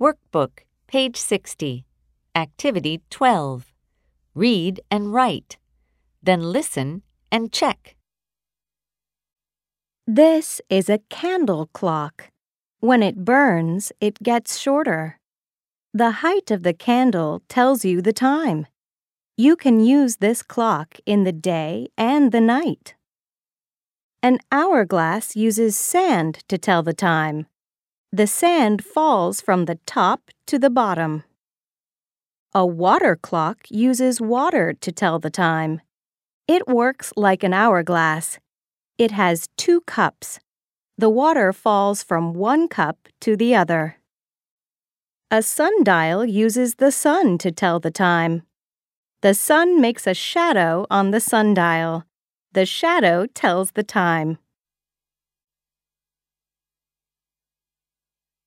Workbook, page 60. Activity 12. Read and write. Then listen and check. This is a candle clock. When it burns, it gets shorter. The height of the candle tells you the time. You can use this clock in the day and the night. An hourglass uses sand to tell the time. The sand falls from the top to the bottom. A water clock uses water to tell the time. It works like an hourglass. It has 2 cups. The water falls from one cup to the other. A sundial uses the sun to tell the time. The sun makes a shadow on the sundial. The shadow tells the time.